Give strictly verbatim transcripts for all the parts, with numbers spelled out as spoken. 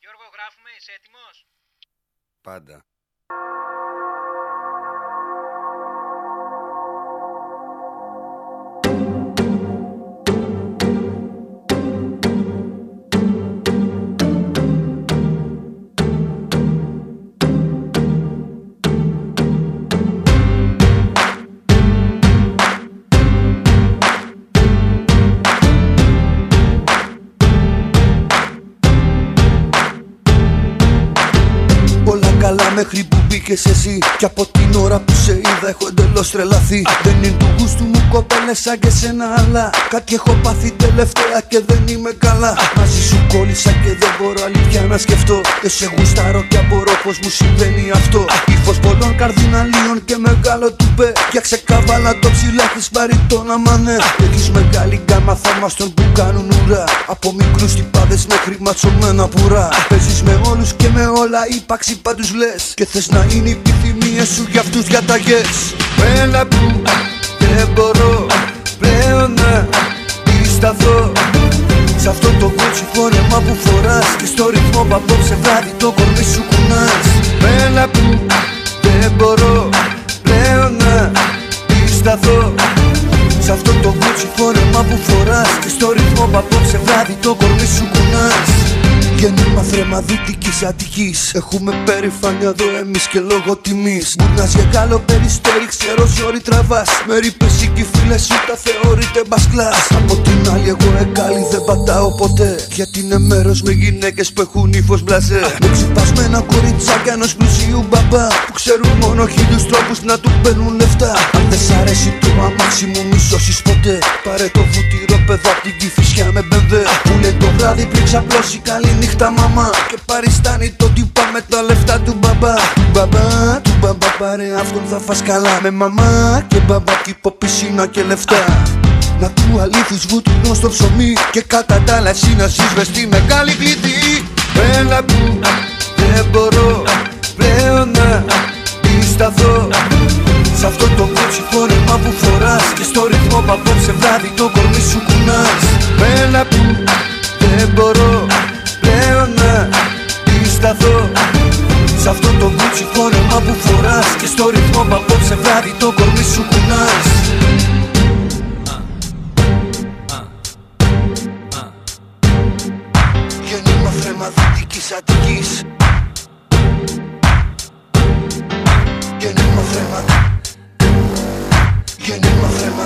Γιώργο, γράφουμε, είσαι έτοιμος? Πάντα. Καλά μέχρι που μπήκες εσύ. Κι από την ώρα που σε είδα έχω εντελώς τρελαθεί. Δεν είναι του γούστου μου κοπέλες σαν και σένα, αλλά κάτι έχω πάθει τελευταία και δεν είμαι καλά. Μαζί σου κόλλησα και δεν μπορώ αλήθεια να σκεφτώ. Και σε γουστάρω και απορώ πως μου συμβαίνει αυτό. Ύφος πολλών καρδιναλίων και μεγάλο τουπέ. Για ξεκάβαλα το ψηλά της μπαριτόνα μανέ. Έχεις μεγάλη γκάμα θαυμαστών που κάνουν ουρά. Από μικρούς τυπάδες μέχρι ματσωμένα πουρά. Παίζεις με όλους και με όλα, ύπαρξη πάντους λες. Και θες να είναι οι επιθυμίες σου για αυτούς διαταγές. Μένα που δεν μπορώ πλέον να πισταθώ σ' αυτό το κότσι φόρεμα που φοράς. Και στο ρυθμό που απόψε βράδυ το κορμί σου κουνάς. Μένα που δεν μπορώ πλέον να πισταθώ σ' αυτό το κότσι φόρεμα που φοράς. Και στο ρυθμό που απόψε βράδυ το κορμί σου κουνάς. Γέννημα θρέμα δυτικής Αττικής. Έχουμε περηφάνεια εδώ εμείς και λόγω τιμής. Μπούρνας για Γάλλο περιστέρι, ξέρω ζόρι τραβάς. Με ρήπες ή κι φίλες σου τα θεωρείτε μπασκλάς. Από την άλλη εγώ εγκάλι δεν πατάω ποτέ. Γιατί είναι μέρος με γυναίκες που έχουν ύφος μπλαζέ. Με ξυπασμένα κοριτσάκια ενός πλουσίου μπαμπά που ξέρουν μόνο χίλιους τρόπους να του παίρνουν λεφτά. Αν δεν σ' αρέσει το αμάξι μου μη σώσεις ποτέ. Πάρε το βουτυρό παιδό απ' την Κηφισιά με μπενδέ. Που λέει το βράδυ πριν ξαπλώσει καλή νύχτα μαμά. Και παριστάνει το τύπα με τα λεφτά του μπαμπά. Του μπαμπά, του μπαμπά πάρε αυτόν θα φας καλά. Με μαμά και μπαμπά κήπο πισίνα και λεφτά. Να του αλήθεις βούτυρο στο ψωμί. Και κατά τα άλλα εσύ να ζεις μες στη μεγάλη πληθή. Έλα που δεν μπορώ πλέον να πισταθώ σ' αυτό το κότσι φόρεμα που φοράς. Και στο ρυθμό που απόψε βράδυ το κορμί σου κουνάς. Έλα που δεν μπορώ πλέον να πισταθώ σ' αυτό το κότσι φόρεμα που φοράς. Και στο ρυθμό που απόψε βράδυ το κορμί σου κουνάς. Γέννημα θρέμα δυτικής Αττικής. Γέννημα θρέμα. Γέννημα θρέμα.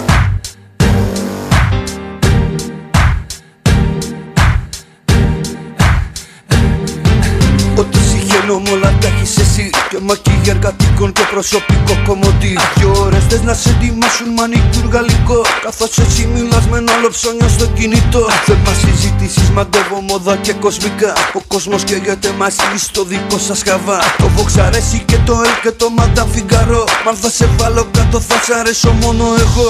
Ό,τι συγχαίνω μ' όλα τα έχεις εσύ. Και μακίγια εργατικών και προσωπικό κομμωτή. Δυο ώρες θες να σε ετοιμάσουν μανικούρ γαλλικό. Καθώς εσύ μιλάς με ένα άλλο ψώνιο στο κινητό. Θέμα συζητήσεις μαντεύω μόδα και κοσμικά. Ο κόσμος καίγεται μαζί στο δικό σας χαβά. Το Vox αρέσει και το Ελ και το Madame Figaro. Μα αν θα σε βάλω κάτω θα σ' αρέσω μόνο εγώ.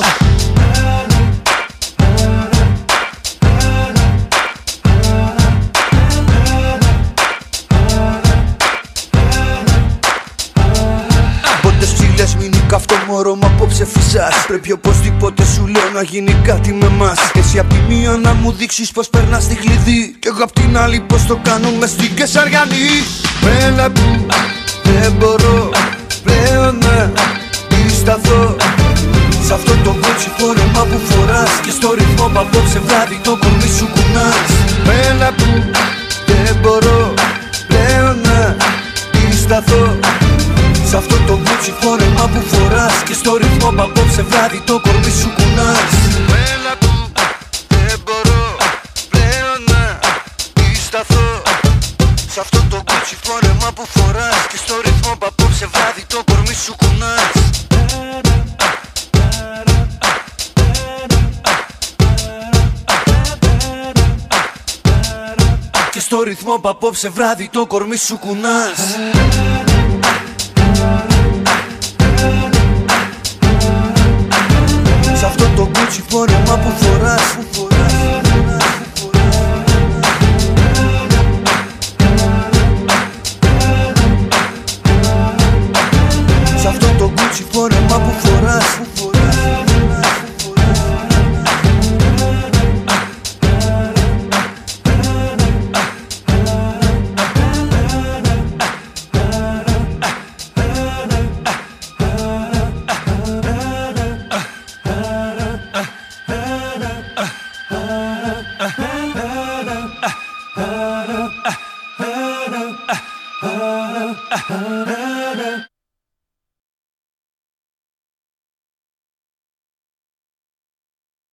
Αυτό μωρό μ' απόψε φυσάς. Πρέπει οπωσδήποτε σου λέω να γίνει κάτι με μας. Εσύ απ' τη μία να μου δείξεις πως περνάς τη κλειδί. Κι εγώ απ' την άλλη πως το κάνουμε στην Κεσαριανή. Έλα που δεν μπορώ πλέον να πισταθώ σ' αυτό το κότσι φόρεμα που φοράς. Και στο ρυθμό που απόψε βράδυ το κορμί σου κουνάς. Έλα που δεν μπορώ πλέον να πισταθώ σ' αυτό το κότσι φόρεμα που φοράς. Και στο ρυθμό που απόψε βράδυ το κορμί σου κουνάς. Έλα που δεν μπορώ πλέον να πισταθώ σ' αυτό το κότσι φόρεμα που φοράς. Και στο ρυθμό που απόψε βράδυ το κορμί σου κουνάς. Και στο ρυθμό που απόψε βράδυ το κορμί σου κουνάς. Σ' αυτό το κότσι φόρεμα που φοράς. Σ' αυτό το κότσι φόρεμα που φοράς. ah, ah, ah.